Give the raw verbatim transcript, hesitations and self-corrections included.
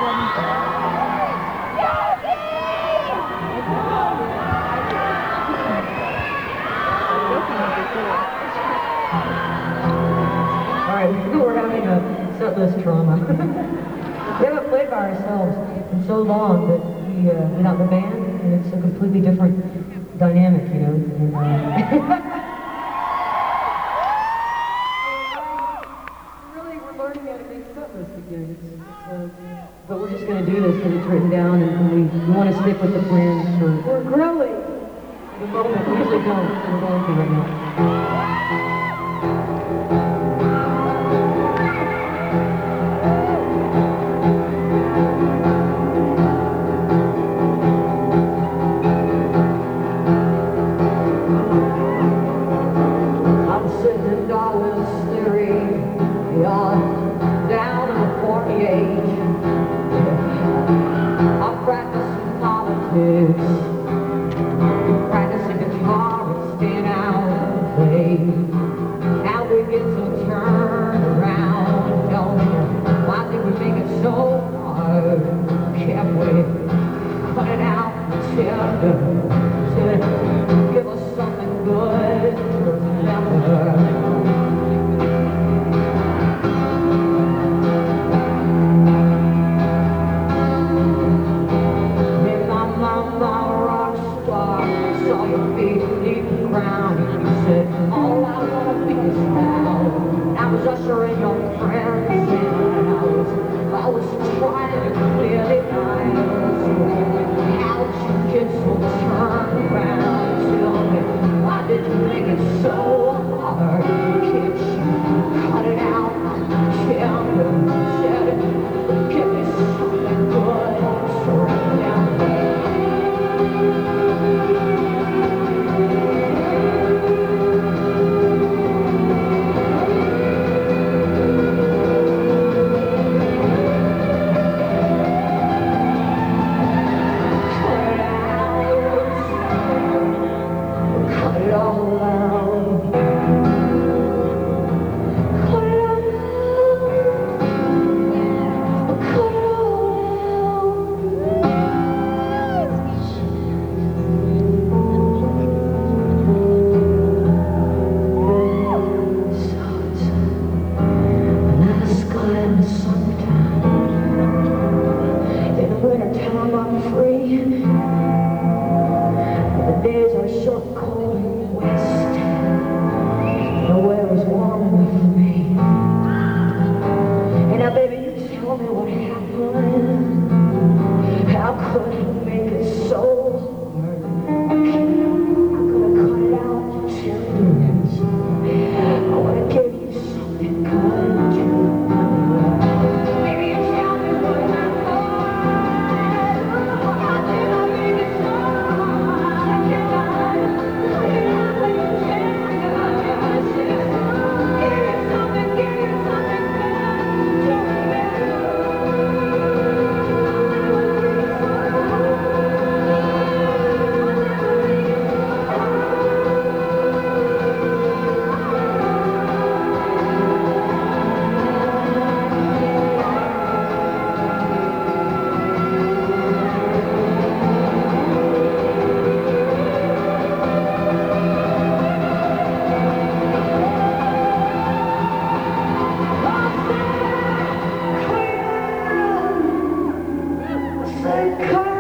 Alright, we're having a set list trauma. We haven't played by ourselves in so long that we, uh, without the band, and it's a completely different dynamic, you know. And, uh, really, we're learning how to make set lists again. It's, it's, uh, but we're just going to do this because it's written down, and, and we, we want to stick with the plan for... We're growing! The moment, we usually don't, so we're going to right now. Down in the forty-eight, I'm practicing politics, practicing guitar and staying out of the play. Now we get to turn around, tell me why did we make it so hard? Can't we cut it out and tell give us something good to remember? Ushering your friends in house. I was trying to clear the aisles. How did you get so turned around? Tell me, why did you make it so hard? Can't you cut it out? Tell me, said it. Give me something good to remember. Say,